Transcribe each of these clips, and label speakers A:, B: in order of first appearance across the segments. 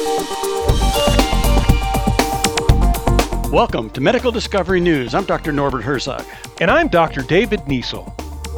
A: Welcome to Medical Discovery News. I'm Dr. Norbert Herzog.
B: And I'm Dr. David Niesel.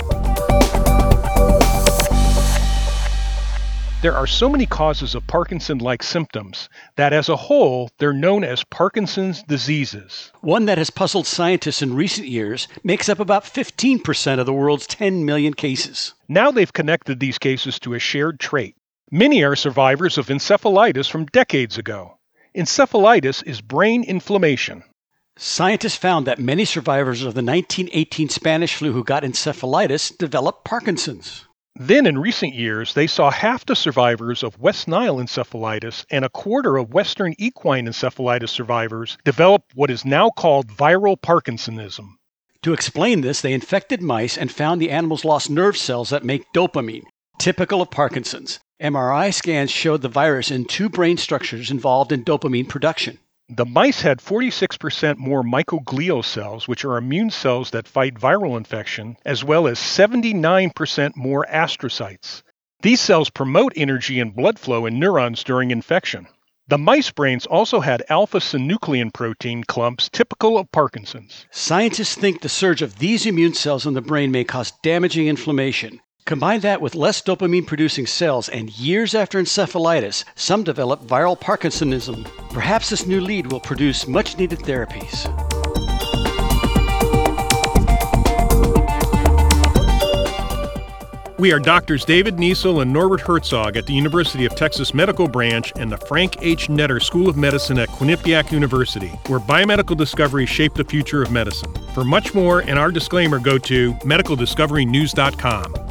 B: There are so many causes of Parkinson-like symptoms that as a whole, they're known as Parkinson's diseases.
A: One that has puzzled scientists in recent years makes up about 15% of the world's 10 million cases.
B: Now they've connected these cases to a shared trait. Many are survivors of encephalitis from decades ago. Encephalitis is brain inflammation.
A: Scientists found that many survivors of the 1918 Spanish flu who got encephalitis developed Parkinson's.
B: Then in recent years, they saw half the survivors of West Nile encephalitis and a quarter of Western equine encephalitis survivors develop what is now called viral Parkinsonism.
A: To explain this, they infected mice and found the animals lost nerve cells that make dopamine, typical of Parkinson's. MRI scans showed the virus in two brain structures involved in dopamine production.
B: The mice had 46% more microglial cells, which are immune cells that fight viral infection, as well as 79% more astrocytes. These cells promote energy and blood flow in neurons during infection. The mice brains also had alpha-synuclein protein clumps typical of Parkinson's.
A: Scientists think the surge of these immune cells in the brain may cause damaging inflammation. Combine that with less dopamine-producing cells, and years after encephalitis, some develop viral Parkinsonism. Perhaps this new lead will produce much-needed therapies.
B: We are Doctors David Niesel and Norbert Herzog at the University of Texas Medical Branch and the Frank H. Netter School of Medicine at Quinnipiac University, where biomedical discoveries shape the future of medicine. For much more and our disclaimer, go to medicaldiscoverynews.com.